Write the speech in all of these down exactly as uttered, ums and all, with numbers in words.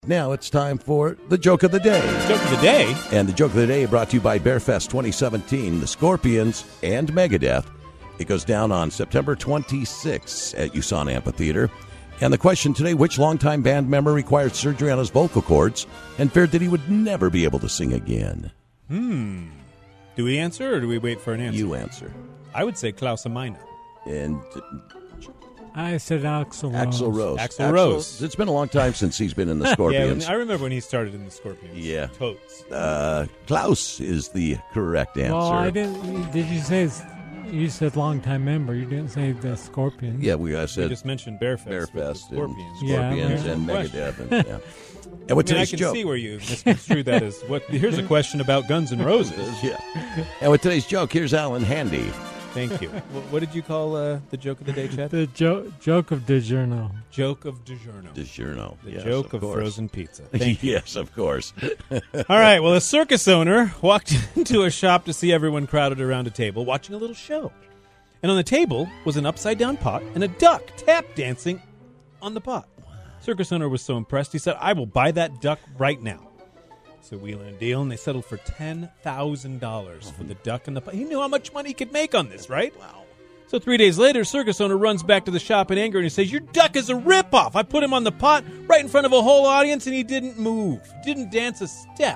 Now it's time for the Joke of the Day. Joke of the Day? And the Joke of the Day brought to you by Bearfest twenty seventeen, the Scorpions, and Megadeth. It goes down on September twenty-sixth at USANA Amphitheater. And the question today, which longtime band member required surgery on his vocal cords and feared that he would never be able to sing again? Hmm. Do we answer or do we wait for an answer? You answer. I would say Klaus Amina. And I said Axl Rose. Axl Rose. Axl Rose. It's been a long time since he's been in the Scorpions. Yeah, I remember when he started in the Scorpions. Yeah. Totes. Uh, Klaus is the correct answer. Well, I didn't. Did you say? it's- You said longtime member. You didn't say the Scorpions. Yeah, we I We said just mentioned Bearfest. with the Bearfest and Scorpions. Scorpions Yeah, and well, Megadeth. And, yeah. And with I, mean, I today's can joke, see where you misconstrued that as what. Here's a question about Guns N' Roses. yeah. And with today's joke, here's Alan Handy. Thank you. Wh- What did you call uh, the joke of the day, Chad? The jo- joke of DiGiorno. Joke of DiGiorno. DiGiorno. The Yes, joke of, course. frozen pizza. Thank you. Yes, of course. All right. Well, a circus owner walked into a shop to see everyone crowded around a table watching a little show. And on the table was an upside-down pot and a duck tap dancing on the pot. Circus owner was so impressed, he said, I will buy that duck right now. So wheeling a deal, and they settled for ten thousand dollars for the duck and the pot. He knew how much money he could make on this, right? Wow. So three days later, circus owner runs back to the shop in anger, and he says, your duck is a ripoff. I put him on the pot right in front of a whole audience, and he didn't move. Didn't dance a step.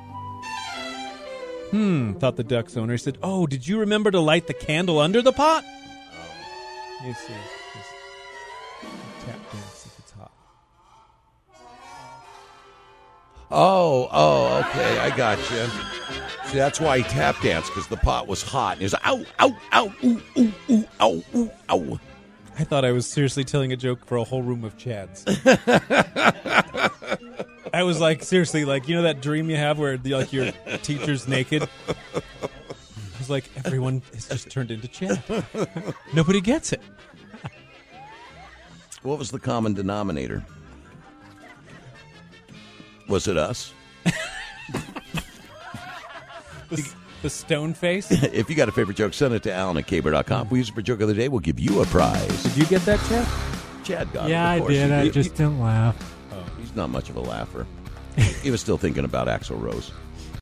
Hmm, thought the duck's owner. He said, oh, did you remember to light the candle under the pot? Oh. You see, just tap dance if it's hot. Oh, oh, okay, I got you. See, that's why he tap danced, because the pot was hot. And he was like, ow, ow, ow, ooh, ooh, ooh, ow, ooh, ow. I thought I was seriously telling a joke for a whole room of Chads. I was like, seriously, like, you know that dream you have where like your teacher's naked? I was like, everyone has just turned into Chad. Nobody gets it. What was the common denominator? Was it us? The, the stone face. If you got a favorite joke, send it to Alan at K B R dot com. If we use it for Joke of the Day, we'll give you a prize. Did you get that, Chad? Chad got it, Yeah, of I course. did. I He- just he- didn't laugh. He's not much of a laugher. He was still thinking about Axl Rose.